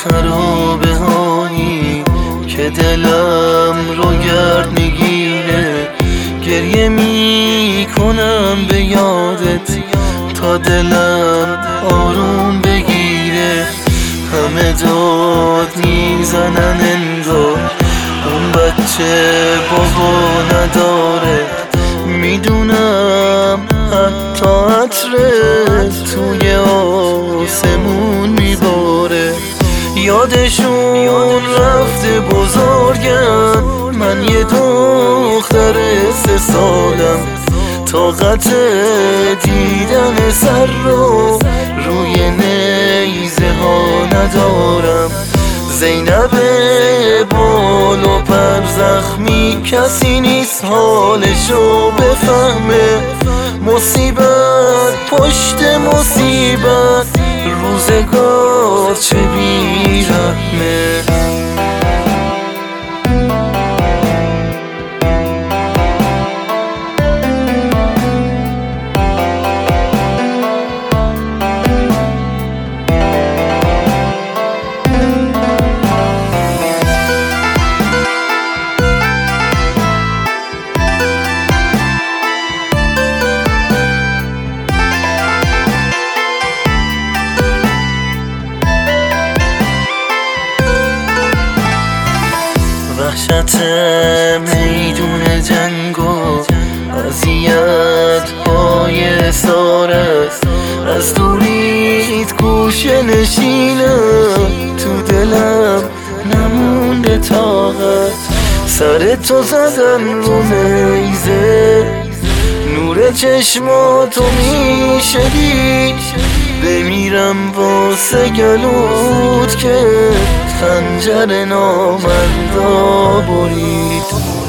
خرابه هایی که دلم رو گرد میگیره. گریه میکنم به یادت تا دلم آروم بگیره. همه داد میزنن انگار اون بچه بابا نداره. میدونم حتی عطرت توی آسمون میباره. یادشون رفته بزرگم، من یه دختر 3 سالم. طاقت دیدن سر رو روی نیزه ها ندارم. زینب بال و پر زخمی کسی نیست حالشو بفهمه. مصیبت پشت مصیبت، روزگار چه بی‌رحمه. وحشت میدون جنگ و اذیت های سارت، از دوریت گوشه نشینم. تو دلم نمونده طاقت، سر تو زدن رو نیزه. نور چشماتو میشه دید، بمیرم واسه گلوت که خنجر نامردا برید.